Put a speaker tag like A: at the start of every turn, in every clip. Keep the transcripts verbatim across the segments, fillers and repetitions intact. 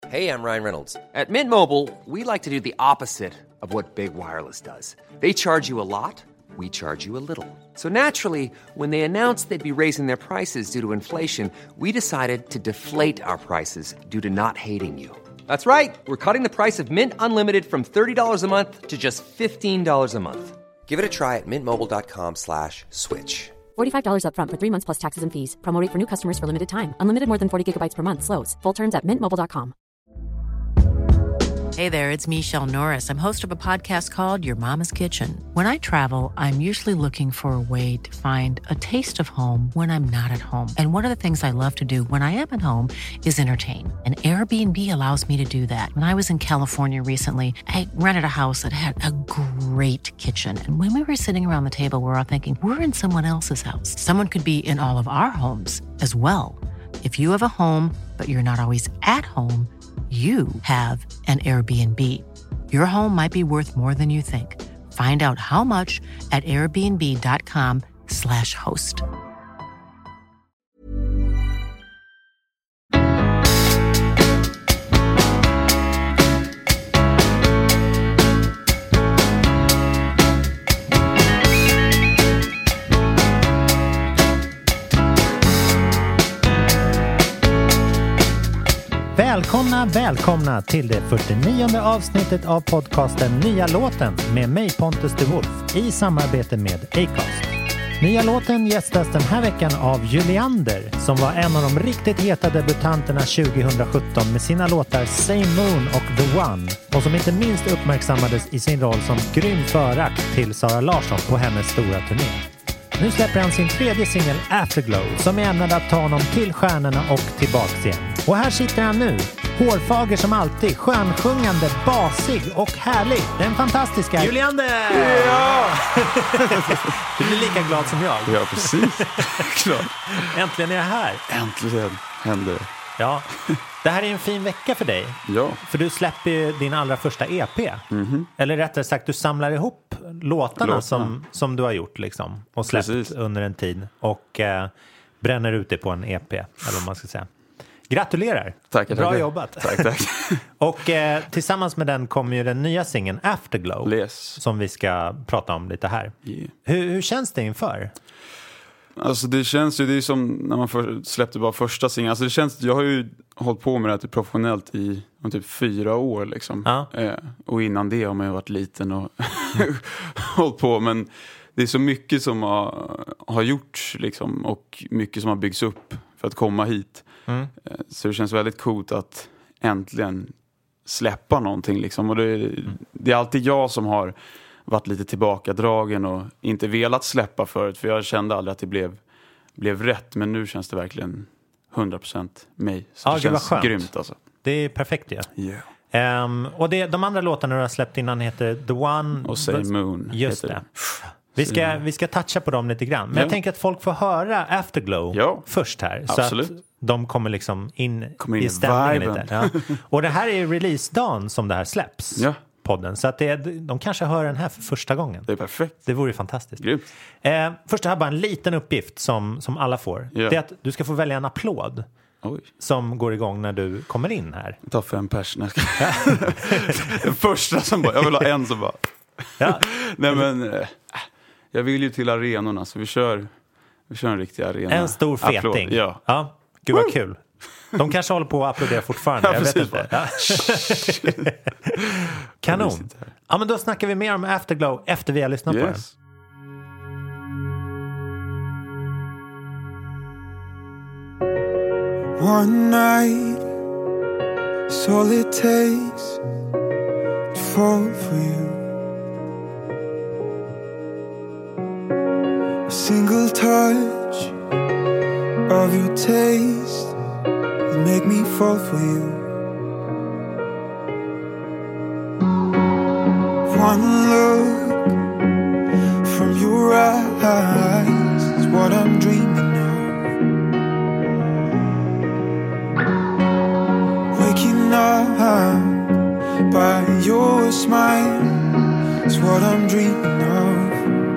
A: Hey, I'm Ryan Reynolds. At Mint Mobile, we like to do the opposite of what Big Wireless does. They charge you a lot, we charge you a little. So naturally, when they announced they'd be raising their prices due to inflation, we decided to deflate our prices due to not hating you. That's right. We're cutting the price of Mint Unlimited from thirty dollars a month to just fifteen dollars a month. Give it a try at mintmobile.com slash switch.
B: forty-five dollars up front for three months plus taxes and fees. Promo rate for new customers for limited time. Unlimited more than forty gigabytes per month. Slows full terms at mint mobile dot com.
C: Hey there, it's Michelle Norris. I'm host of a podcast called Your Mama's Kitchen. When I travel, I'm usually looking for a way to find a taste of home when I'm not at home. And one of the things I love to do when I am at home is entertain. And Airbnb allows me to do that. When I was in California recently, I rented a house that had a great kitchen. And when we were sitting around the table, we were all thinking, we're in someone else's house. Someone could be in all of our homes as well. If you have a home, but you're not always at home, you have an Airbnb. Your home might be worth more than you think. Find out how much at airbnb.com slash host.
D: Välkomna, välkomna till det fyrtionionde avsnittet av podcasten Nya låten med mig Pontus de Wolf i samarbete med Acast. Nya låten gästas den här veckan av Juliander som var en av de riktigt heta debutanterna tjugosjutton med sina låtar Same Moon och The One och som inte minst uppmärksammades i sin roll som grym förakt till Sara Larsson på hennes stora turné. Nu släpper han sin tredje singel Afterglow som är ämnad att ta honom till stjärnorna och tillbaks igen. Och här sitter han nu, hårfager som alltid, skönsjungande, basig och härlig. Den fantastiska Juliander!
E: Ja!
D: Du blir lika glad som jag.
E: Ja, precis. Klart.
D: Äntligen är jag här.
E: Äntligen händer det.
D: Ja, det här är en fin vecka för dig.
E: Ja.
D: För du släpper ju din allra första E P. Mm-hmm. Eller rättare sagt, du samlar ihop låtarna, låtarna. Som, som du har gjort liksom. Och släppt Precis. under en tid. Och eh, bränner ut det på en E P. Eller vad man ska säga. Gratulerar.
E: Tack,
D: Bra
E: tack.
D: jobbat.
E: Tack, tack.
D: Och eh, tillsammans med den kommer ju den nya singeln Afterglow.
E: Yes.
D: Som vi ska prata om lite här.
E: Yeah.
D: Hur, hur känns det inför?
E: Alltså det känns ju, det är som när man för, släppte bara första singeln. Alltså det känns, jag har ju hållit på med det här professionellt i om typ fyra år liksom.
D: Ja.
E: Eh, och innan det har man ju varit liten och hållit på. Men det är så mycket som har, har gjorts liksom. Och mycket som har byggts upp för att komma hit. Mm. Eh, så det känns väldigt coolt att äntligen släppa någonting liksom. Och det, mm. det är alltid jag som har varit lite tillbakadragen och inte velat släppa förut. För jag kände aldrig att det blev, blev rätt. Men nu känns det verkligen hundra procent mig. Så
D: ja,
E: det känns grymt alltså.
D: Det är perfekt, ja.
E: Yeah.
D: Um, och det, de andra låtarna du har släppt innan heter The One...
E: Och Same Moon.
D: Just det. det. Vi ska, vi ska toucha på dem lite grann. Men ja. jag tänker att folk får höra Afterglow ja. först här.
E: Absolut.
D: Så att de kommer liksom in,
E: kommer in
D: i stämningen
E: viben.
D: lite. Ja. Och det här är releasedagen som det här släpps.
E: Ja.
D: Podden. Så att det, de kanske hör den här för första gången.
E: Det är perfekt.
D: Det vore ju fantastiskt.
E: Eh,
D: först har jag bara en liten uppgift som, som alla får.
E: Ja.
D: Det är att du ska få välja en applåd.
E: Oj.
D: Som går igång när du kommer in här.
E: Ta fem personer. Den första som bara, jag vill ha en som bara.
D: Ja.
E: Nej men, äh, jag vill ju till arenorna så vi kör, vi kör en riktig arena.
D: En stor feting.
E: Applåd. Ja.
D: Ja. Gud vad kul. De kanske håller på att applådera fortfarande.
E: Ja,
D: jag vet
E: precis.
D: inte. Ja. Kanon. Ja, men då snackar vi mer om Afterglow efter vi har lyssnat
E: yes.
D: på den.
F: One night is all it takes to fall for you. A single touch of your taste will make me fall for you. One look from your eyes is what I'm dreaming of. Waking up by your smile is what I'm dreaming of.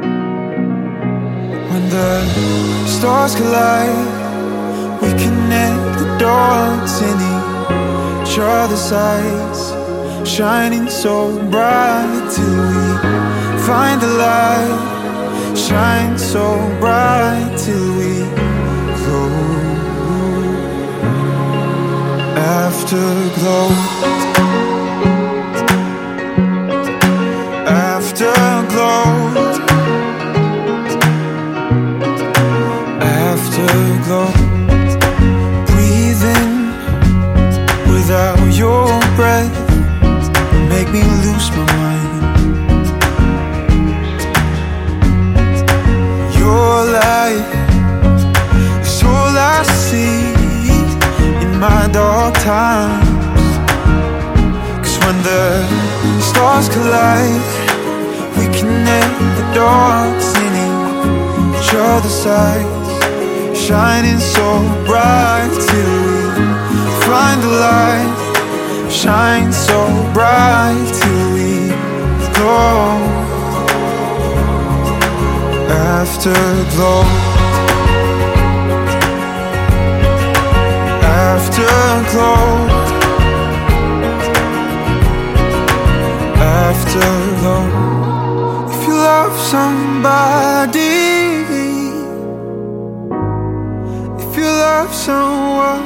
F: When the stars collide, we connect the dots in each each other's eyes, shining so bright till we find the light. Shine so bright till we glow. Afterglow. Afterglow. Afterglow. Breathing without your breath, make me lose my mind. Your light is all I see in my dark times. 'Cause when the stars collide, we connect the dots in each other's eyes, shining so bright till we find the light. Shine so bright till we glow. Afterglow. Afterglow. Afterglow. If you love somebody, if you love someone,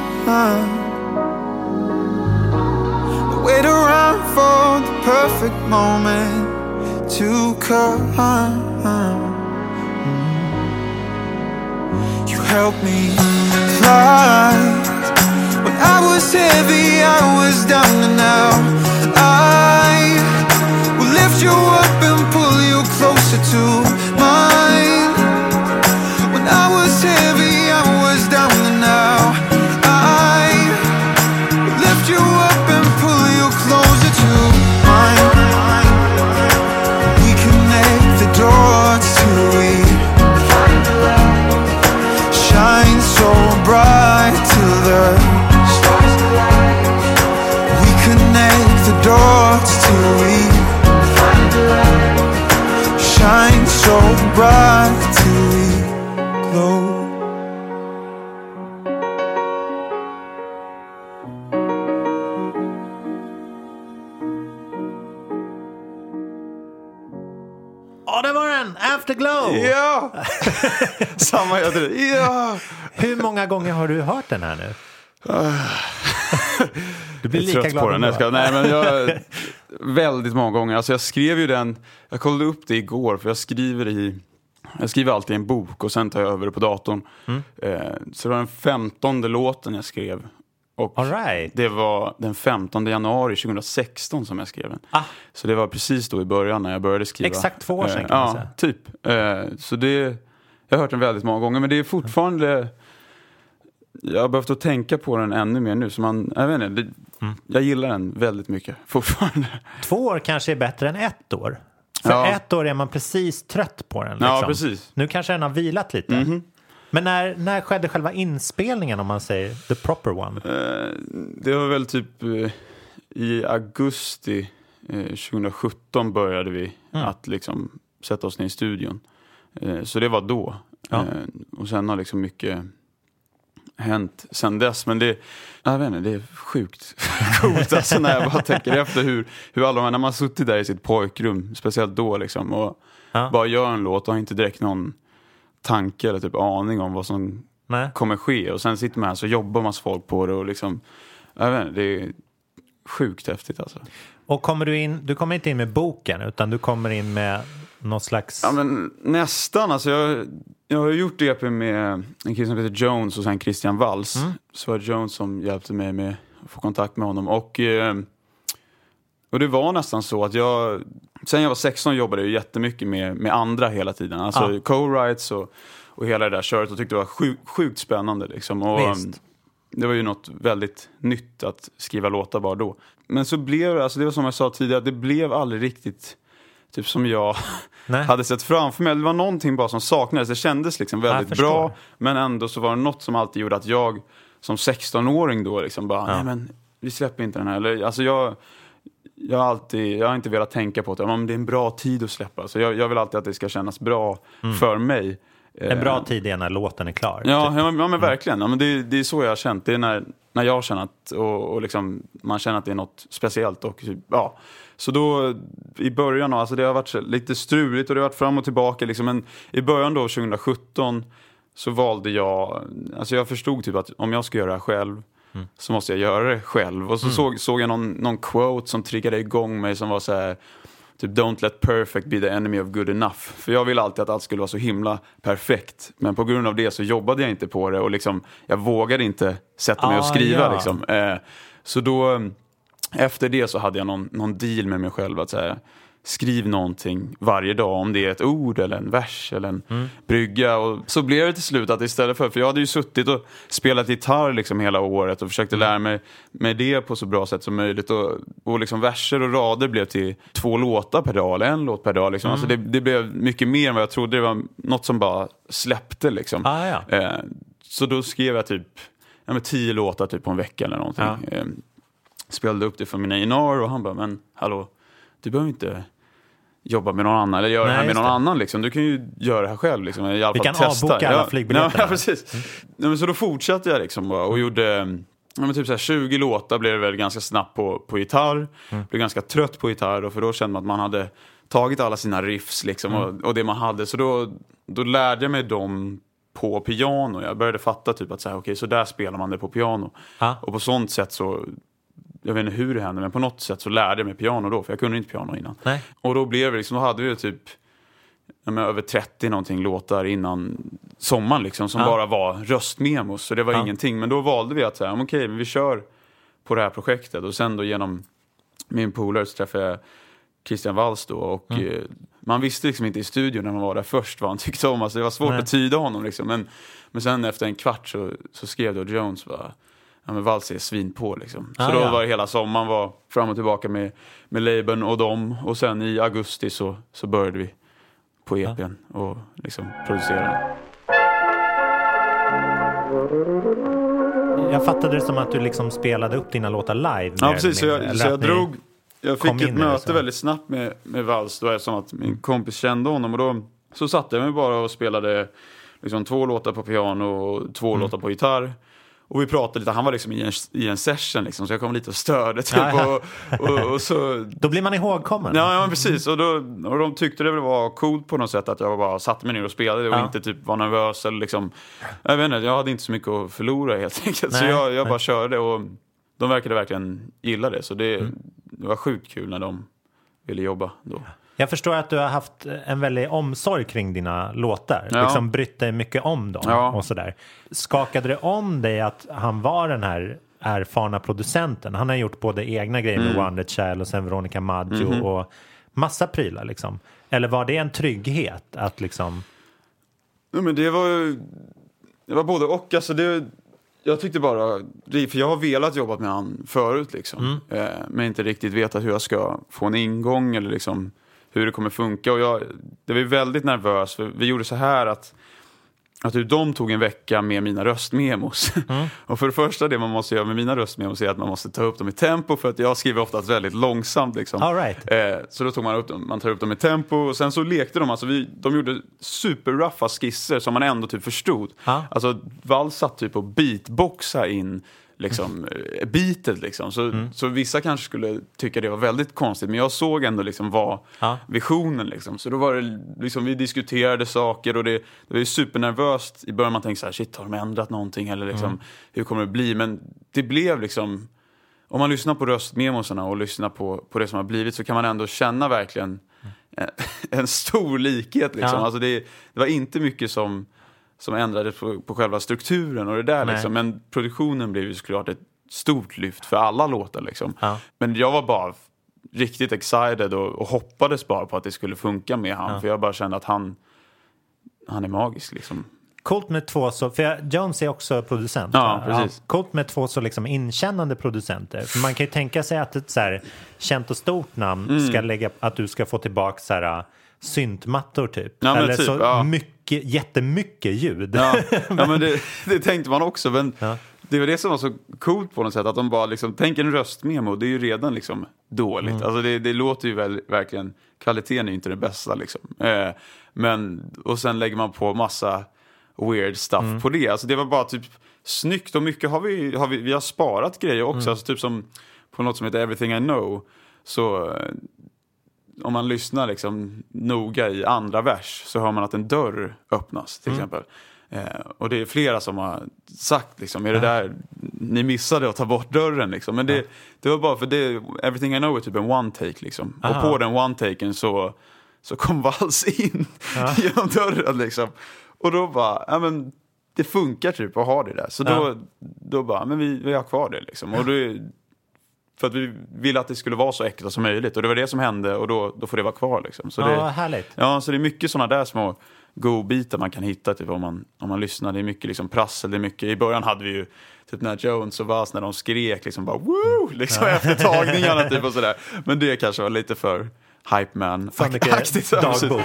F: wait around for the perfect moment to come. You help me fly. When I was heavy, I was down, and now I will lift you up and pull you closer to mine. When I was heavy, I was down, and now I will lift you up and pull you closer to mine. We connect the dots till we shine so bright till the stars collide. We connect the dots till we find the light. Shine so bright till we glow.
D: Ja, det var den! Afterglow!
E: Ja! Samma jag det. Ja!
D: Hur många gånger har du hört den här nu? Du blir
E: jag
D: lika
E: trött
D: glad
E: på den.
D: om
E: Jag ska, nej, men jag, väldigt många gånger. Alltså jag skrev ju den, jag kollade upp det igår, för jag skriver i jag skriver alltid i en bok och sen tar jag över det på datorn. Mm. Eh, så det var den femtonde låten jag skrev. Och
D: all right.
E: Det var den femtonde januari tjugohundrasexton som jag skrev den.
D: Ah.
E: Så det var precis då i början när jag började skriva.
D: Exakt två år sedan kan
E: eh,
D: man säga.
E: Ja, typ. Eh, så det, jag har hört den väldigt många gånger, men det är fortfarande... Jag har behövt att tänka på den ännu mer nu. Så man, jag vet inte, det, mm. jag gillar den väldigt mycket fortfarande.
D: Två år kanske är bättre än ett år. För
E: ja.
D: ett år är man precis trött på den. Liksom.
E: Ja, precis.
D: Nu kanske den har vilat lite. Mm-hmm. Men när, när skedde själva inspelningen, om man säger the proper one?
E: Eh, det var väl typ eh, i augusti eh, tjugosjutton började vi mm. att liksom sätta oss ner i studion. Eh, så det var då. Ja. Eh, och sen har liksom mycket hänt sen dess. Men det, jag vet inte, det är sjukt coolt alltså, när jag bara tänker efter hur, hur alla, när man har suttit där i sitt pojkrum, speciellt då liksom, och ja. bara gör en låt och har inte direkt någon tanke eller typ aning om vad som Nej. kommer ske. Och sen sitter man här så jobbar massa folk på det och liksom, jag vet inte, det är sjukt häftigt alltså.
D: Och kommer du in, du kommer inte in med boken, utan du kommer in med någon slags...
E: Ja, men nästan, alltså jag, jag har gjort E P med en kille som heter Jones och sen Christian Walls. Mm. Så var det Jones som hjälpte mig med att få kontakt med honom. Och, och det var nästan så att jag, sen jag var sexton jobbade jag jättemycket med, med andra hela tiden. Alltså ah. co-writes och, och hela det där köret, och tyckte det var sjukt, sjukt spännande liksom. Och Visst. det var ju något väldigt nytt att skriva låtar bara då. Men så blev det, alltså det var som jag sa tidigare, det blev aldrig riktigt typ som jag hade sett framför mig. Det var någonting bara som saknades. Det kändes liksom väldigt bra, men ändå så var det något som alltid gjorde att jag som sexton-åring då liksom bara, ja. nej men vi släpper inte den här. Eller, alltså jag, jag, har alltid, jag har inte velat tänka på att ja, men det är en bra tid att släppa. Så jag, jag vill alltid att det ska kännas bra mm. för mig.
D: En bra tid är när låten är klar.
E: Ja,
D: typ.
E: ja, men, ja men verkligen. Ja, men det, det är så jag har känt. Det är när, när jag har känt att, och, och liksom, man känner att det är något speciellt. Och, typ, ja. Så då i början, alltså det har varit lite struligt och det har varit fram och tillbaka. Liksom, men i början då, tjugo sjutton, så valde jag, alltså jag förstod typ att om jag ska göra det här själv, mm. så måste jag göra det själv. Och så mm. såg, såg jag någon, någon quote som triggade igång mig som var så här, typ don't let perfect be the enemy of good enough. För jag ville alltid att allt skulle vara så himla perfekt. Men på grund av det så jobbade jag inte på det. Och liksom, jag vågade inte sätta mig ah, och skriva. Ja. Liksom. Eh, så då, efter det så hade jag någon, någon deal med mig själv. Att säga, skriv någonting varje dag. Om det är ett ord eller en vers eller en mm. brygga. Och så blev det till slut att istället för... För jag hade ju suttit och spelat gitarr liksom hela året. Och försökte lära mig med det på så bra sätt som möjligt. Och, och liksom verser och rader blev till två låtar per dag. Eller en låt per dag. Liksom. Mm. Alltså det, det blev mycket mer än vad jag trodde. Det var något som bara släppte liksom.
D: Ah, ja.
E: eh, så då skrev jag typ ja, med tio låtar typ på en vecka eller någonting. Ja. Eh, spelade upp det för mina inar. Och han bara, men hallå, du behöver inte... jobba med någon annan eller göra Nej, det här med någon det. annan liksom. Du kan ju göra det här själv liksom. I alla
D: Vi
E: fall
D: kan
E: testa.
D: avboka alla
E: ja.
D: flygbiljetterna.
E: Ja, precis. Mm. Ja, men så då fortsatte jag liksom och gjorde ja, men typ så här tjugo låtar blev det väl ganska snabbt på, på gitarr. Mm. Blev ganska trött på gitarr och för då kände man att man hade tagit alla sina riffs liksom mm. och, och det man hade. Så då, då lärde jag mig dem på piano. Jag började fatta typ att så här, okej, så där spelar man det på piano. Ah. Och på sånt sätt så jag vet inte hur det hände, men på något sätt så lärde jag mig piano då, för jag kunde inte piano innan. Nej. Och då blev det liksom, då hade vi typ ja, men över trettio någonting låtar innan sommaren liksom, som ja. bara var röstmemos, så det var ja. ingenting. Men då valde vi att säga, okej, okay, men vi kör på det här projektet. Och sen då genom min polare så träffade jag Christian Walls då, och mm. eh, man visste liksom inte i studion när man var där först vad han tyckte om. Alltså det var svårt Nej. att tyda honom liksom, men, men sen efter en kvart så, så skrev då Jones bara, ja, men Walls är svin på liksom. Så ah, då ja. var det hela sommaren var fram och tillbaka med, med labeln och dem. Och sen i augusti så, så började vi på E P:n ja. och liksom producera.
D: Jag fattade det som att du liksom spelade upp dina låtar live.
E: Ja, precis. Så jag, så jag drog... Jag fick ett möte väldigt snabbt med, med Walls då, eftersom att min kompis kände honom. Och då så satte jag mig bara och spelade liksom två låtar på piano och två mm. låtar på gitarr. Och vi pratade lite, han var liksom i en, i en session liksom, så jag kom lite och störde typ. Och, och, och så,
D: då blir man ihågkommen.
E: Ja, ja precis. Och, då, och de tyckte det var coolt på något sätt att jag bara satte mig ner och spelade och ja. inte typ var nervös eller liksom, jag vet inte, jag hade inte så mycket att förlora helt enkelt. Nej, så jag, jag bara körde och de verkade verkligen gilla det. Så det, mm. det var sjukt kul när de ville jobba då.
D: Jag förstår att du har haft en väldig omsorg kring dina låtar. Ja. Liksom brytt dig mycket om dem ja. och sådär. Skakade det om dig att han var den här erfarna producenten? Han har gjort både egna grejer med mm. Wonder Child och sen Veronica Maggio mm-hmm. och massa prylar liksom. Eller var det en trygghet att liksom...
E: Ja, men det var det var både och. Alltså det, jag tyckte bara... För jag har velat jobba med han förut liksom. Mm. Men inte riktigt vetat hur jag ska få en ingång eller liksom... hur det kommer funka. Och jag, det var väldigt nervös. För vi gjorde så här att, att de tog en vecka med mina röstmemos. Mm. Och för det första det man måste göra med mina röstmemos är att man måste ta upp dem i tempo. För att jag skriver oftast väldigt långsamt. Liksom.
D: All right.
E: eh, så då tog man upp dem, man tar upp dem i tempo. Och sen så lekte de. Alltså vi, de gjorde superruffa skisser som man ändå typ förstod. Ah. Alltså Walls satt typ och beatboxa in liksom mm. beatet liksom. Så, mm. så vissa kanske skulle tycka det var väldigt konstigt, men jag såg ändå liksom vad ja. visionen liksom. Så då var det liksom, vi diskuterade saker och det, det var ju supernervöst i början. Man tänkte så här, shit, har de ändrat någonting eller liksom, mm. hur kommer det bli? Men det blev liksom, om man lyssnar på röstmemosarna och lyssnar på, på det som har blivit, så kan man ändå känna verkligen en, en stor likhet liksom. Ja. Alltså det, det var inte mycket som som ändrades på, på själva strukturen och det där liksom. Men produktionen blev ju såklart ett stort lyft för alla låtar liksom. Ja. Men jag var bara riktigt excited och, och hoppades bara på att det skulle funka med han. Ja. För jag bara kände att han han är magisk liksom.
D: Coolt med två så, för jag, Jones är också producent.
E: Ja, precis.
D: Ja, coolt med två så liksom inkännande producenter. För man kan ju tänka sig att ett så här känt och stort namn mm. ska lägga, att du ska få tillbaka så här syntmattor typ.
E: Ja,
D: eller
E: typ,
D: så
E: ja.
D: mycket, jättemycket ljud.
E: Ja, men, ja, men det, det tänkte man också. Men ja. det var det som var så coolt på något sätt. Att de bara liksom, tänk en röstmemo, det är ju redan liksom dåligt. Mm. Alltså det, det låter ju väl, verkligen, kvaliteten är ju inte det bästa liksom. Eh, Men, och sen lägger man på massa weird stuff mm. på det. Alltså det var bara typ snyggt. Och mycket har vi, har vi, vi har sparat grejer också. Mm. Alltså typ som på något som heter Everything I Know. Så om man lyssnar liksom noga i andra vers så hör man att en dörr öppnas till mm. exempel. Eh, och det är flera som har sagt liksom, är det där ni missade att ta bort dörren liksom. Men det, ja. det var bara för det, Everything I Know är typ en one take liksom. Aha. Och på den one taken så, så kom Vals in ja. genom dörren liksom. Och då bara, ja men det funkar typ att ha det där. Så ja. då, då bara, men vi, vi har kvar det liksom. Och då, för att vi ville att det skulle vara så äkta som möjligt. Och det var det som hände och då, då får det vara kvar liksom. Så
D: ja,
E: det,
D: vad härligt.
E: Ja, så det är mycket sådana där små godbitar man kan hitta typ, om, man, om man lyssnar. Det är mycket liksom prassel, det är mycket. I början hade vi ju typ när Jones och Vals när de skrek liksom bara woo! Liksom ja. efter tagningarna typ och sådär. Men det kanske var lite för hype man-aktigt.
D: Dagbok.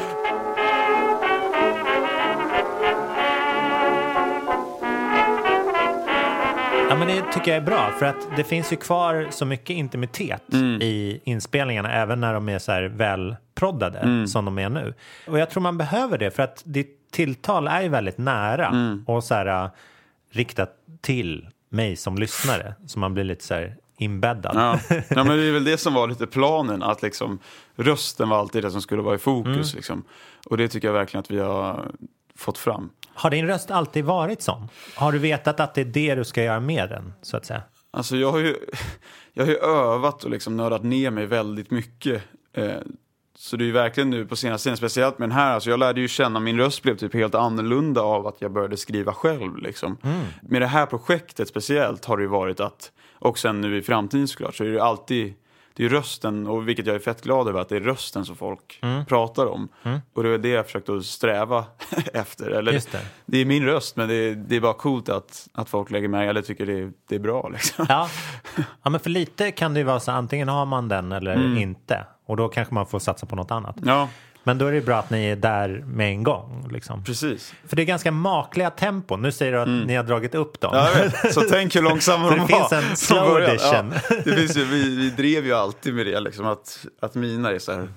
D: Ja, men det tycker jag är bra, för att det finns ju kvar så mycket intimitet mm. i inspelningarna, även när de är så här välproddade mm. som de är nu. Och jag tror man behöver det, för att ditt tilltal är ju väldigt nära mm. och så här uh, riktat till mig som lyssnare, så man blir lite så här inbäddad.
E: Ja. ja, men det är väl det som var lite planen, att liksom rösten var alltid det som skulle vara i fokus mm. liksom. Och det tycker jag verkligen att vi har fått fram.
D: Har din röst alltid varit sån? Har du vetat att det är det du ska göra med den, så att säga?
E: Alltså jag har ju, jag har ju övat och liksom nördat ner mig väldigt mycket. Eh, så det är ju verkligen nu på senaste tiden, speciellt med den här. Alltså jag lärde ju känna, min röst blev typ helt annorlunda av att jag började skriva själv. Liksom. Mm. Med det här projektet speciellt har det ju varit att, och sen nu i framtiden såklart, så är det ju alltid... Det är rösten, och vilket jag är fett glad över, att det är rösten som folk mm. pratar om. Mm. Och det är det jag försökt att sträva efter. Eller, Just det. det är min röst, men det är, det är bara coolt att, att folk lägger med, eller tycker det är, det är bra. Liksom.
D: Ja. ja, men för lite kan det ju vara så, antingen har man den eller mm. inte. Och då kanske man får satsa på något annat.
E: Ja.
D: Men då är det bra att ni är där med en gång. Liksom.
E: Precis.
D: För det är ganska makliga tempo. Nu säger du att mm. ni har dragit upp dem.
E: Ja, jag vet. Så tänk hur långsamma de var.
D: Det finns en slow edition.
E: Ja, det finns ju, vi, vi drev ju alltid med det. Liksom, att, att mina är så här...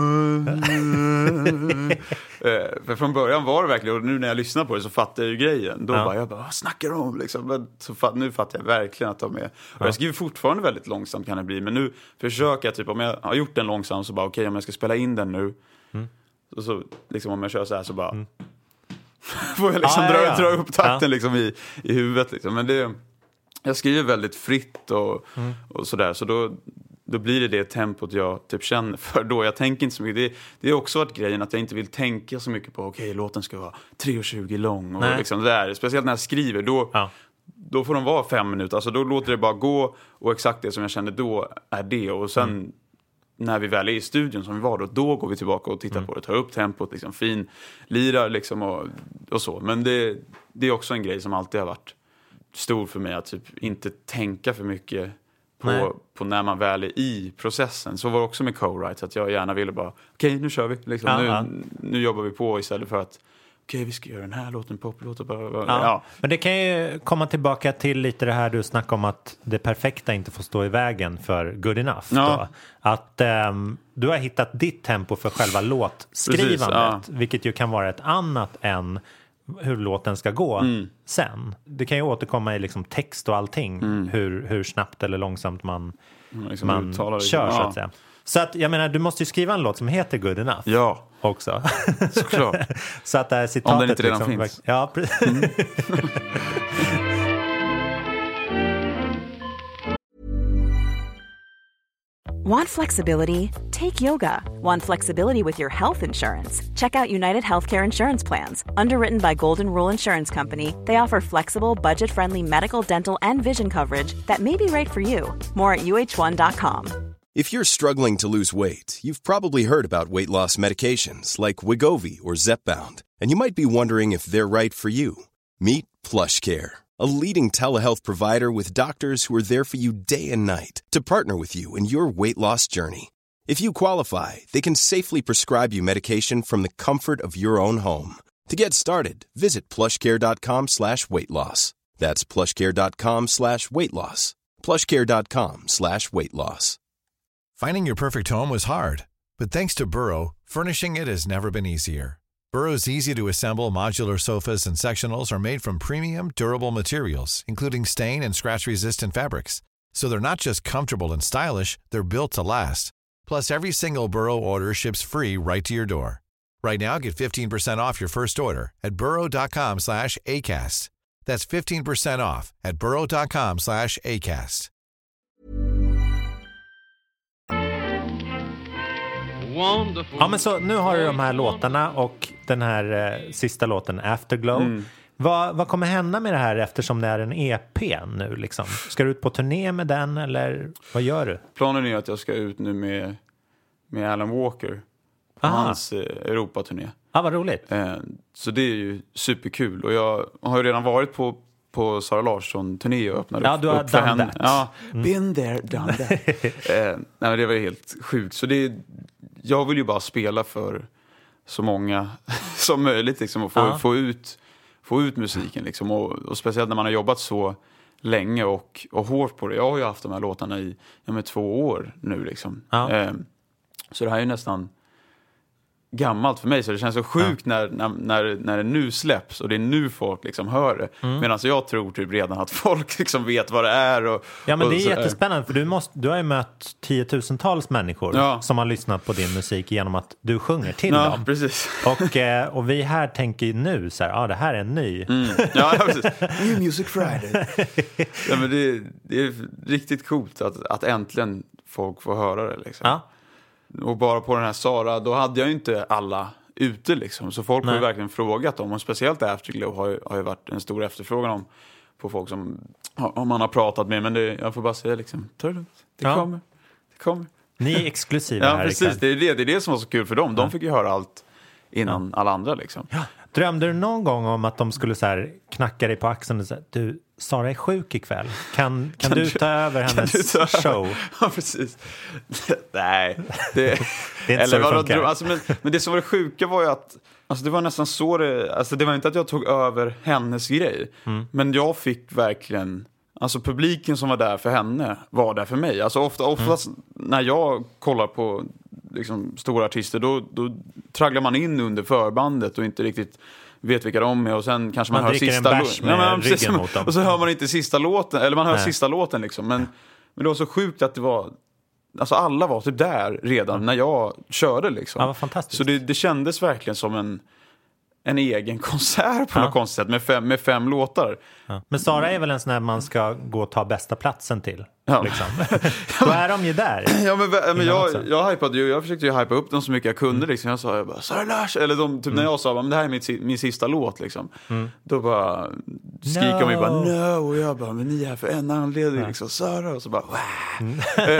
E: För från början var det verkligen... Och nu när jag lyssnar på det så fattar jag ju grejen. Då ja. bara, jag bara, vad snackar de om? Liksom. Men så fatt, nu fattar jag verkligen att de är... Och ja. jag skriver fortfarande väldigt långsamt, kan det bli. Men nu försöker jag, typ, om jag har gjort den långsam så bara, okej, okay, om jag ska spela in den nu. Mm. Och så liksom om jag kör så här så bara mm. får jag liksom ah, dra, ja, ja. dra upp takten ja. liksom i, i huvudet liksom. Men det, jag skriver väldigt fritt och, mm. och sådär, så då, då blir det det tempot jag typ känner för då. Jag tänker inte så mycket. Det, det är också varit grejen att jag inte vill tänka så mycket på okej, okay, låten ska vara tre tjugo lång och liksom det där. Speciellt när jag skriver då, ja. då får de vara fem minuter. Alltså då låter det bara gå, och exakt det som jag kände då är det. Och sen mm. när vi väl är i studion som vi var då, då går vi tillbaka och tittar mm. på det, tar upp tempot, liksom, fin lirar liksom och, och så. Men det, det är också en grej som alltid har varit stor för mig, att typ inte tänka för mycket på, på när man väl är i processen. Så var det också med co-writes, att jag gärna ville bara, okej, okay, nu kör vi. Liksom. Ja, nu, ja. nu jobbar vi på istället för att okej, okay, vi ska göra den här låten, poplåten. Ja. Ja.
D: Men det kan ju komma tillbaka till lite det här du snackade om, att det perfekta inte får stå i vägen för good enough. Ja. Då. Att um, du har hittat ditt tempo för själva låtskrivandet. Precis, ja. Vilket ju kan vara ett annat än hur låten ska gå mm. sen. Det kan ju återkomma i liksom text och allting. Mm. Hur, hur snabbt eller långsamt man, mm, liksom man kör, ja. så att säga. Så att, jag menar, du måste ju skriva en låt som heter Good Enough.
E: Ja.
D: Också.
E: Såklart.
D: Så att det här citatet...
E: Om den inte redan
D: liksom,
E: finns.
D: Ja, precis. Mm.
G: Want flexibility? Take yoga. Want flexibility with your health insurance? Check out United Healthcare Insurance Plans. Underwritten by Golden Rule Insurance Company, they offer flexible, budget-friendly medical, dental, and vision coverage that may be right for you. More at U H one dot com.
H: If you're struggling to lose weight, you've probably heard about weight loss medications like Wegovy or Zepbound, and you might be wondering if they're right for you. Meet PlushCare, a leading telehealth provider with doctors who are there for you day and night to partner with you in your weight loss journey. If you qualify, they can safely prescribe you medication from the comfort of your own home. To get started, visit plushcare.com slash weight loss. That's plushcare.com slash weight loss. plushcare.com slash weight loss.
I: Finding your perfect home was hard, but thanks to Burrow, furnishing it has never been easier. Burrow's easy-to-assemble modular sofas and sectionals are made from premium, durable materials, including stain and scratch-resistant fabrics. So they're not just comfortable and stylish, they're built to last. Plus, every single Burrow order ships free right to your door. Right now, get fifteen percent off your first order at burrow.com slash ACAST. That's fifteen percent off at burrow.com slash ACAST.
D: Ja, men så nu har du de här låtarna och den här eh, sista låten, Afterglow. Mm. Vad, vad kommer hända med det här eftersom det är en E P nu liksom? Ska du ut på turné med den eller vad gör du?
E: Planen är att jag ska ut nu med, med Alan Walker på Aha. hans eh, Europaturné.
D: Ja, ah, vad roligt.
E: Eh, så det är ju superkul. Och jag har ju redan varit på, på Sara Larsson-turné och öppnade
D: ja,
E: upp,
D: du har
E: upp för henne.
D: That.
E: Ja,
D: mm.
E: been there, done that. eh, nej, men det var ju helt sjukt. Så det, jag vill ju bara spela för så många som möjligt liksom, och få, ah. få ut... få ut musiken liksom, och, och speciellt när man har jobbat så länge och, och hårt på det. Jag har ju haft de här låtarna i ja, med två år nu liksom. Ja. Eh, så det här är ju nästan gammalt för mig, så det känns så sjukt ja. när, när, när, när det nu släpps och det är nu folk liksom hör det. Mm. Medan jag tror typ redan att folk liksom vet vad det är. Och,
D: ja, men
E: och
D: det är
E: så,
D: jättespännande för du, måste, du har ju mött tiotusentals människor ja. som har lyssnat på din musik genom att du sjunger till
E: ja,
D: dem.
E: Precis.
D: Och, och vi här tänker nu så här, ja ah, det här är en ny.
E: Mm. Ja, precis. New Music Friday. Ja, men det, det är riktigt coolt att, att äntligen folk får höra det liksom. Ja. Och bara på den här Sara, då hade jag ju inte alla ute liksom. Så folk Nej. har ju verkligen frågat om. Och speciellt Afterglow har ju, har ju varit en stor efterfrågan om. På folk som om man har pratat med. Men det, jag får bara säga liksom, ta det lugnt. Det ja. kommer. Det kommer.
D: Ni är exklusiva
E: ja,
D: här.
E: Ja, precis. Det är det, det är det som var så kul för dem. De fick ju höra allt innan ja. alla andra liksom.
D: Ja. Drömde du någon gång om att de skulle så här knacka dig på axeln och säga, du, Sara är sjuk ikväll. Kan, kan, kan du ta över hennes ta show?
E: Ja, precis. Nej. Det,
D: det är inte eller så det funkar.
E: Alltså, men, men det som var det sjuka var ju att alltså, det var nästan så det... Alltså, det var inte att jag tog över hennes grej. Mm. Men jag fick verkligen... Alltså publiken som var där för henne var där för mig. Alltså ofta, oftast mm. när jag kollar på liksom, stora artister då, då tragglar man in under förbandet och inte riktigt vet vilka de är och sen kanske man, man hör sista låten. Ja, ryggen mot dem. Och så hör man inte sista låten eller man hör Nej. sista låten liksom. Men, men det var så sjukt att det var alltså alla var typ där redan mm. när jag körde liksom.
D: Ja, vad fantastiskt.
E: Så det, det kändes verkligen som en en egen konsert på ja. något konstigt sätt med fem, med fem låtar.
D: Ja. Men Sara är väl en sån här man ska gå och ta bästa platsen till. Ja. Liksom. Då är de ju där.
E: Ja, men, men jag, jag hypade ju, jag försökte ju hypa upp dem så mycket jag kunde. Mm. Liksom. Jag sa, jag bara, Sara Lars! Eller de, typ, mm. när jag sa, men det här är min, min sista låt. Liksom. Mm. Då bara skriker de ju bara, no! Och jag bara, men ni är här för en anledning. Ja. Liksom, Sara! Och så bara,
D: mm.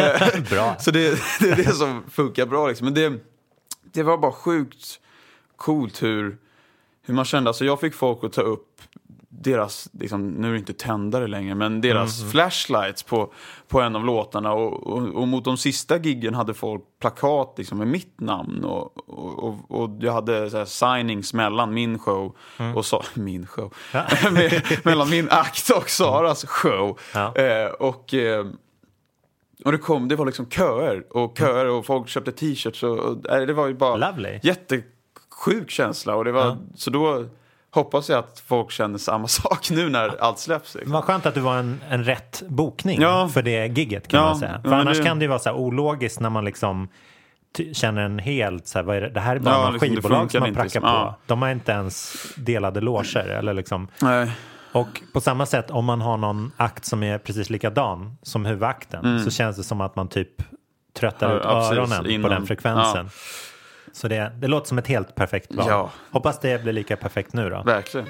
D: Bra.
E: Så det, det är det som funkar bra. Liksom. Men det, det var bara sjukt coolt hur hur man kände, alltså jag fick folk att ta upp deras, liksom, nu är det inte tändare längre, men deras mm. flashlights på, på en av låtarna och, och, och mot de sista giggen hade folk plakat liksom, med mitt namn och, och, och, och jag hade så här, signings mellan min show mm. och så, min show ja. med, mellan min akt och Saras show ja. eh, och eh, och det kom, det var liksom köer och köer och folk köpte t-shirts och, och det var ju bara
D: Lovely.
E: jätte sjuk känsla och det var, ja. så då hoppas jag att folk känner samma sak nu när allt släpps. Liksom.
D: Vad skönt att du var en, en rätt bokning
E: ja.
D: för det gigget kan
E: ja.
D: man säga. För
E: ja,
D: annars
E: det...
D: kan det ju vara så här ologiskt när man liksom ty- känner en helt så här, vad är det? Det här är bara
E: ja,
D: någon
E: liksom,
D: skivbolag som man prackar
E: liksom.
D: på.
E: Ja.
D: De har inte ens delade loger eller liksom.
E: Nej.
D: Och på samma sätt om man har någon akt som är precis likadan som huvudakten mm. så känns det som att man typ tröttar ja, ut ja, öronen innan. På den frekvensen. Ja. Så det, det låter som ett helt perfekt val.
E: Ja.
D: Hoppas det blir lika perfekt nu då.
E: Verkligen.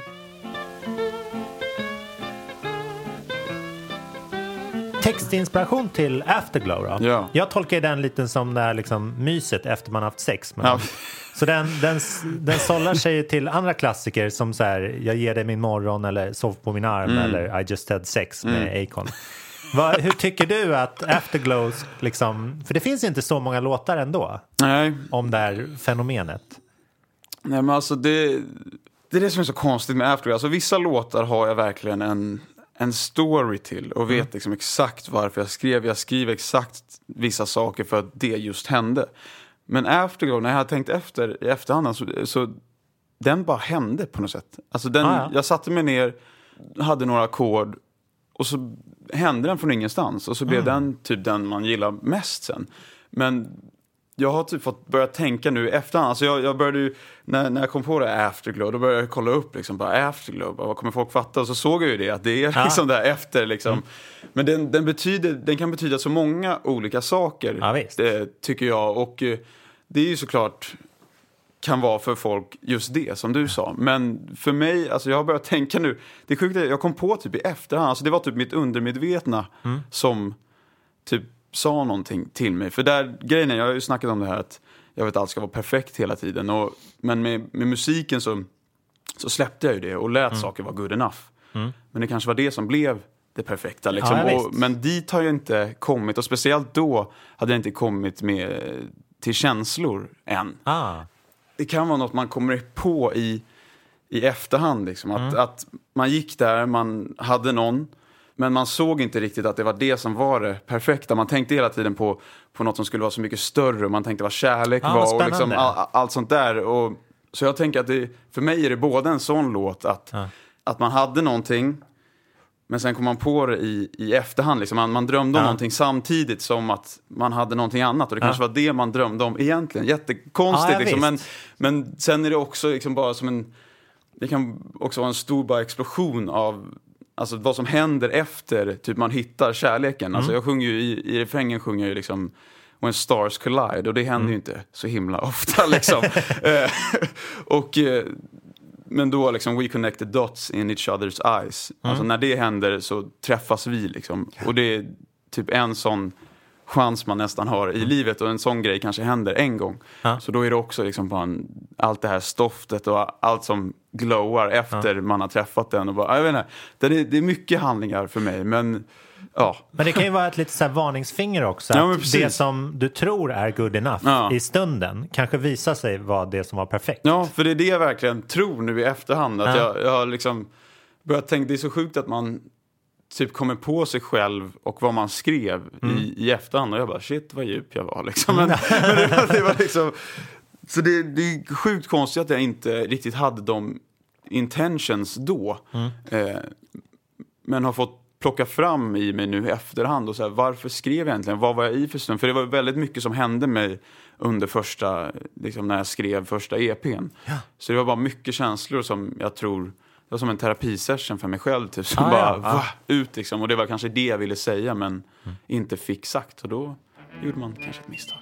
D: Textinspiration till Afterglow då.
E: Ja.
D: Jag tolkar den lite som det här liksom myset efter man haft sex. Men, ja. Så den, den, den sållar sig till andra klassiker som så här, jag ger dig min morgon eller sov på min arm mm. eller I just had sex med mm. Akon. Va, hur tycker du att Afterglow liksom, för det finns inte så många låtar ändå.
E: Nej.
D: Om det här fenomenet.
E: Nej, men alltså det, det är det som är så konstigt med Afterglow. Alltså vissa låtar har jag verkligen en, en story till och vet mm. liksom exakt varför jag skrev. Jag skriver exakt vissa saker för att det just hände. Men Afterglow, när jag har tänkt efter i efterhand så, så den bara hände på något sätt. Alltså den,
D: ah, ja.
E: jag satte mig ner, hade några ackord och så hände den från ingenstans. Och så blev mm. den typ den man gillar mest sen. Men jag har typ fått börja tänka nu efterhand. Alltså jag, jag började ju, när, när jag kom på det Afterglow, då började jag kolla upp liksom, bara Afterglow, bara, vad kommer folk fatta? Och så såg jag ju det, att det är liksom ja. där efter liksom. Mm. Men den, den, betyder, den kan betyda så många olika saker,
D: ja, visst.
E: Det, tycker jag. Och eh, det är ju såklart kan vara för folk just det som du sa. Men för mig, alltså jag har börjat tänka nu, det är sjukt, jag kom på typ i efterhand, alltså det var typ mitt undermedvetna mm. som typ sa någonting till mig. För där, grejen är, jag har ju snackat om det här att jag vet att allt ska vara perfekt hela tiden. Och, men med, med musiken så, så släppte jag ju det och lät mm. saker vara good enough. Mm. Men det kanske var det som blev det perfekta. Liksom.
D: Ja,
E: och, men dit har jag inte kommit. Och speciellt då hade jag inte kommit med till känslor än.
D: Ah.
E: Det kan vara något man kommer på i, i efterhand. Liksom. Att,
D: mm.
E: att man gick där, man hade någon. Men man såg inte riktigt att det var det som var det perfekta. Man tänkte hela tiden på, på något som skulle vara så mycket större. Man tänkte vad kärlek
D: ah,
E: var och liksom all, allt sånt där. Och, så jag tänker att det, för mig är det både en sån låt att, ah. att man hade någonting. Men sen kom man på det i, i efterhand. Liksom. Man, man drömde om ah. någonting samtidigt som att man hade någonting annat. Och det ah. kanske var det man drömde om egentligen. Jättekonstigt. Ah, liksom. men, men sen är det också liksom bara som en... Det kan också vara en stor bara explosion av... Alltså vad som händer efter typ man hittar kärleken. Mm. Alltså jag sjunger ju i, i refrängen sjunger jag ju liksom When Stars Collide. Och det händer mm. ju inte så himla ofta liksom. och... Men då liksom we connected dots in each other's eyes. Mm. Alltså när det händer så träffas vi liksom. Och det är typ en sån chans man nästan har i mm. livet. Och en sån grej kanske händer en gång. Ja. Så då är det också liksom bara en, allt det här stoftet och allt som glowar efter ja. man har träffat den. Och bara, jag vet inte, det är, det är mycket handlingar för mig. Men ja.
D: Men det kan ju vara ett lite så här varningsfinger också.
E: Ja,
D: att det som du tror är good enough ja. i stunden kanske visar sig vara det som var perfekt.
E: Ja, för det är det jag verkligen tror nu i efterhand. Att ja. jag, jag har liksom börjat tänka, det är så sjukt att man typ kommer på sig själv och vad man skrev mm. i, i efterhand. Och jag bara, shit vad djup jag var liksom. Men, men det, var, det var liksom... Så det, det är sjukt konstigt att jag inte riktigt hade de intentions då. Mm. Eh, men har fått plocka fram i mig nu i efterhand och så här, varför skrev jag egentligen? Vad var jag i för stund? För det var väldigt mycket som hände mig under första, liksom när jag skrev första E P:n. Ja. Så det var bara mycket känslor som jag tror, det var som en terapisession för mig själv typ, som ah, bara ja, va, ja. ut liksom. Och det var kanske det jag ville säga men mm. inte fick sagt. Och då gjorde man kanske ett misstag.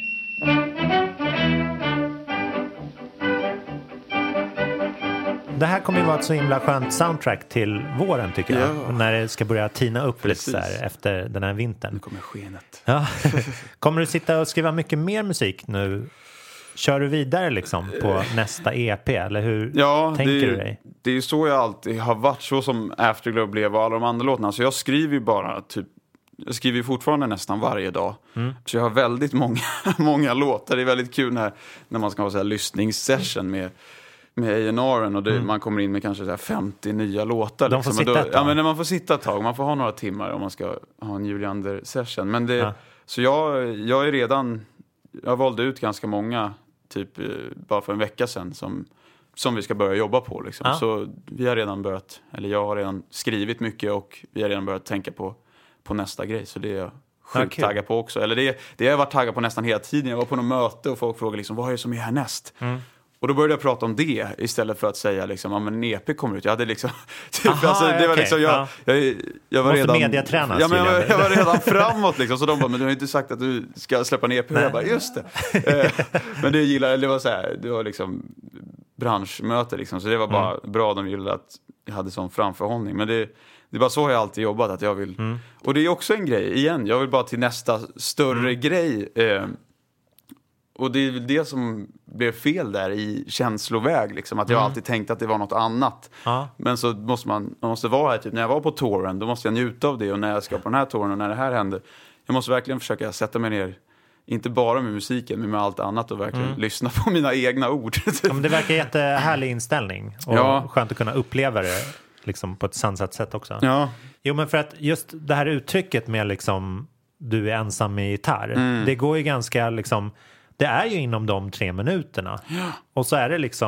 D: Det här kommer ju vara ett så himla skönt soundtrack till våren tycker jag. Ja. När det ska börja tina upp Precis. lite så här efter den här vintern.
E: Nu kommer skenet.
D: Ja. Kommer du sitta och skriva mycket mer musik nu? Kör du vidare liksom på nästa E P? Eller hur
E: ja,
D: tänker
E: det,
D: du dig?
E: Det är ju så jag alltid har varit. Så som Afterglow blev och alla de andra låtarna. Så jag skriver ju bara typ, jag skriver ju fortfarande nästan varje dag. Mm. Så jag har väldigt många, många låtar. Det är väldigt kul när, när man ska ha så här lyssningssession med med A and R och det, mm. man kommer in med kanske så här femtio nya låtar.
D: De får
E: liksom.
D: sitta
E: då,
D: ett tag.
E: Ja, men när man får sitta ett tag. Man får ha några timmar om man ska ha en Juliander session. Men det, ja. Så jag, jag är redan, jag valde ut ganska många typ bara för en vecka sedan som, som vi ska börja jobba på. Liksom. Ja. Så vi har redan börjat, eller jag har redan skrivit mycket och vi har redan börjat tänka på, på nästa grej. Så det är jag sjukt ja, taggad på också. Eller det, det har jag varit taggad på nästan hela tiden. Jag var på något möte och folk frågade liksom, vad är det som är härnäst? Mm. Och då började jag prata om det istället för att säga liksom, ja men en E P kommer ut. Jag hade liksom
D: Aha,
E: alltså, det var
D: okay.
E: liksom jag,
D: ja.
E: jag, jag var
D: Måste
E: redan
D: mediatränas.
E: Ja men jag, jag, jag var redan framåt liksom, så de bara, men du har inte sagt att du ska släppa en E P. Och jag bara, just det. Men det gillade, det var så här, det var liksom branschmöte liksom, så det var bara mm. bra, de gillade att jag hade sån framförhållning. Men det Det är bara så jag alltid jobbat, att jag vill mm. och det är också en grej, igen, jag vill bara till nästa större mm. grej. Eh, Och det är väl det som blev fel där i känsloväg liksom, att jag mm. alltid tänkte att det var något annat. Ja. Men så måste man, man måste vara här typ, när jag var på touren, då måste jag njuta av det, och när jag ska på den här touren och när det här händer, jag måste verkligen försöka sätta mig ner, inte bara med musiken men med allt annat, och verkligen mm. lyssna på mina egna ord.
D: Ja, men det verkar jättehärlig inställning och ja. skönt att kunna uppleva det liksom på ett sansat sätt också.
E: Ja.
D: Jo, men för att just det här uttrycket med liksom, du är ensam med gitarr, mm. det går ju ganska liksom, det är ju inom de tre minuterna. Ja. Och så är det liksom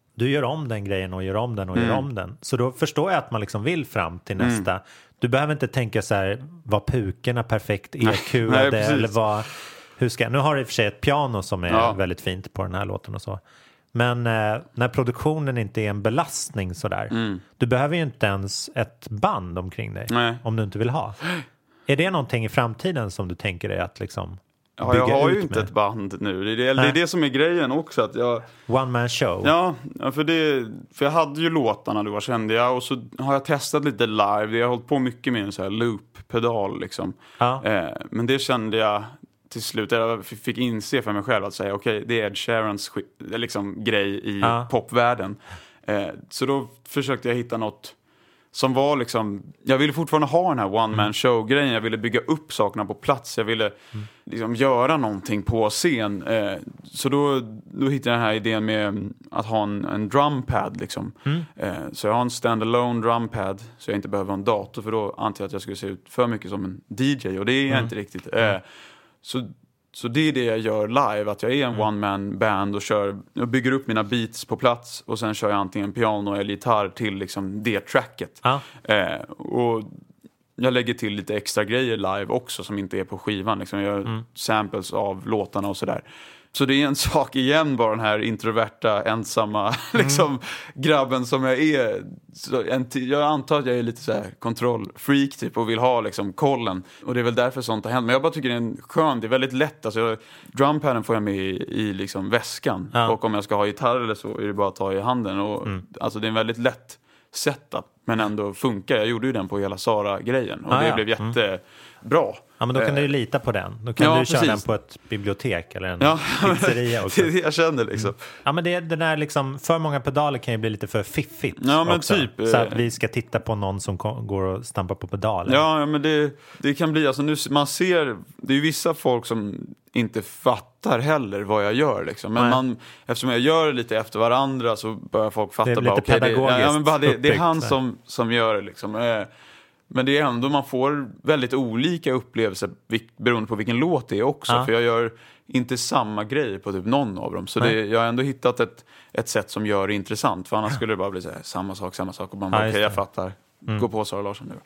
D: du gör om den grejen och gör om den och mm. gör om den. Så då förstår jag att man liksom vill fram till nästa. Mm. Du behöver inte tänka så här, var pukorna perfekt E Q-ade eller vad, hur ska jag? Nu har du i och för sig ett piano som är ja. väldigt fint på den här låten och så. Men eh, när produktionen inte är en belastning sådär, mm. du behöver ju inte ens ett band omkring dig. Nej. Om du inte vill ha. Är det någonting i framtiden som du tänker dig att liksom
E: ja, jag har ju inte med? Ett band nu. Det är det, det är det som är grejen också. Att jag,
D: One man show.
E: Ja, för, det, för jag hade ju låtarna då, kände jag. Och så har jag testat lite live. Jag har hållit på mycket med en så här loop-pedal liksom. Ja. Eh, men det kände jag till slut. Jag fick inse för mig själv att säga okej, okay, det är Ed Sheerans liksom, grej i ja. popvärlden. Eh, så då försökte jag hitta något som var liksom, jag ville fortfarande ha den här one man show grejen. Jag ville bygga upp sakerna på plats. Jag ville mm. liksom göra någonting på scen. Eh, så då, då hittade jag den här idén med att ha en, en drumpad liksom. Mm. Eh, så jag har en standalone drumpad så jag inte behöver en dator, för då antar jag att jag skulle se ut för mycket som en D J, och det är jag mm. inte riktigt. Eh, så Så det är det jag gör live, att jag är en mm. one-man band och kör, jag bygger upp mina beats på plats och sen kör jag antingen piano eller gitarr till liksom det tracket. Ah. Eh, och jag lägger till lite extra grejer live också som inte är på skivan. Liksom. Jag gör mm. samples av låtarna och sådär. Så det är en sak igen, bara den här introverta, ensamma mm. liksom, grabben som jag är. Så en t- jag antar att jag är lite så här kontrollfreak typ och vill ha liksom kollen. Och det är väl därför sånt har hänt. Men jag bara tycker det är en skön, det är väldigt lätt. Alltså, jag, drumpaden får jag med i, i liksom väskan. Ja. Och om jag ska ha gitarr eller så är det bara att ta i handen. Och, mm. alltså det är en väldigt lätt setup, men ändå funkar. Jag gjorde ju den på hela Sara-grejen. Och ah, det ja. blev jättebra. Mm.
D: Ja, men då kan du ju lita på den. Då kan ja, du köra precis. den på ett bibliotek eller en ja, pizzeria också.
E: Det är det jag känner liksom. Mm.
D: Ja, men det, det där liksom, för många pedaler kan ju bli lite för fiffigt.
E: Ja, men
D: också.
E: typ.
D: Så att vi ska titta på någon som kom, går och stampar på pedaler.
E: Ja, men det, det kan bli, alltså nu, man ser, det är ju vissa folk som inte fattar heller vad jag gör liksom. Men man, eftersom jag gör det lite efter varandra så börjar folk fatta.
D: Det är
E: bara,
D: lite
E: okay,
D: pedagogiskt
E: det, ja, men bara, det, det är han
D: där.
E: som, som gör det liksom. Eh, Men det är ändå, man får väldigt olika upplevelser beroende på vilken låt det är också. Ja. För jag gör inte samma grej på typ någon av dem. Så det, jag har ändå hittat ett, ett sätt som gör det intressant. För annars skulle det bara bli så här, samma sak, samma sak. Och man bara, ja, okej, okay, jag fattar. Mm. Gå på Sara Larsson nu.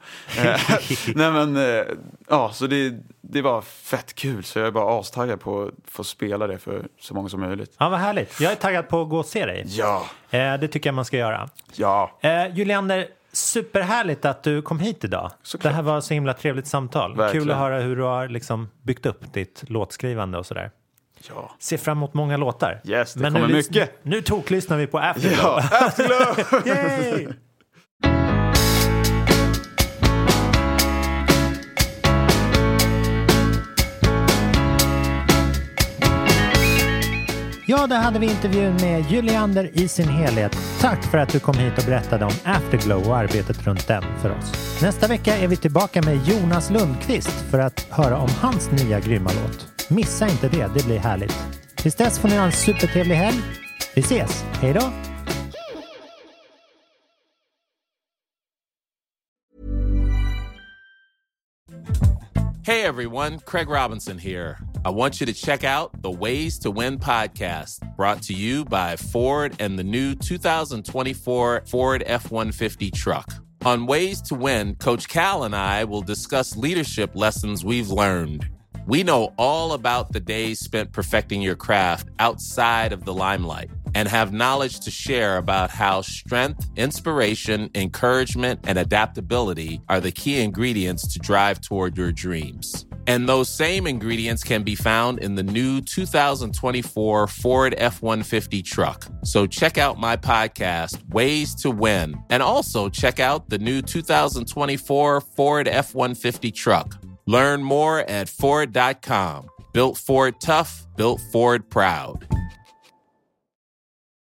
E: Nej men, ja, så det, det var fett kul. Så jag är bara astaggad på att få spela det för så många som möjligt.
D: Ja, vad härligt. Jag är taggad på att gå och se dig.
E: Ja.
D: Eh, det tycker jag man ska göra.
E: Ja.
D: Eh, Juliander, superhärligt att du kom hit idag. Såklart. Det här var så himla trevligt samtal. Verkligen. Kul att höra hur du har liksom byggt upp ditt låtskrivande och sådär.
E: Ja.
D: Se fram emot många låtar.
E: Yes, det
D: Men
E: kommer
D: nu,
E: mycket.
D: Nu toklyssnar vi på Afterglow.
E: Ja, Afterglow!
D: Yay! Ja, där hade vi intervjun med Juliander i sin helhet. Tack för att du kom hit och berättade om Afterglow och arbetet runt den för oss. Nästa vecka är vi tillbaka med Jonas Lundqvist för att höra om hans nya grymma låt. Missa inte det, det blir härligt. Tills dess får ni ha en supertrevlig helg. Vi ses, hej då!
J: Hey everyone, Craig Robinson here. I want you to check out the Ways to Win podcast, brought to you by Ford and the new two thousand twenty-four Ford F one fifty truck. On Ways to Win, Coach Cal and I will discuss leadership lessons we've learned. We know all about the days spent perfecting your craft outside of the limelight and have knowledge to share about how strength, inspiration, encouragement, and adaptability are the key ingredients to drive toward your dreams. And those same ingredients can be found in the new two thousand twenty-four Ford F one fifty truck. So check out my podcast, Ways to Win, and also check out the new two thousand twenty-four Ford F one fifty truck. Learn more at Ford dot com. Built Ford tough, built Ford proud.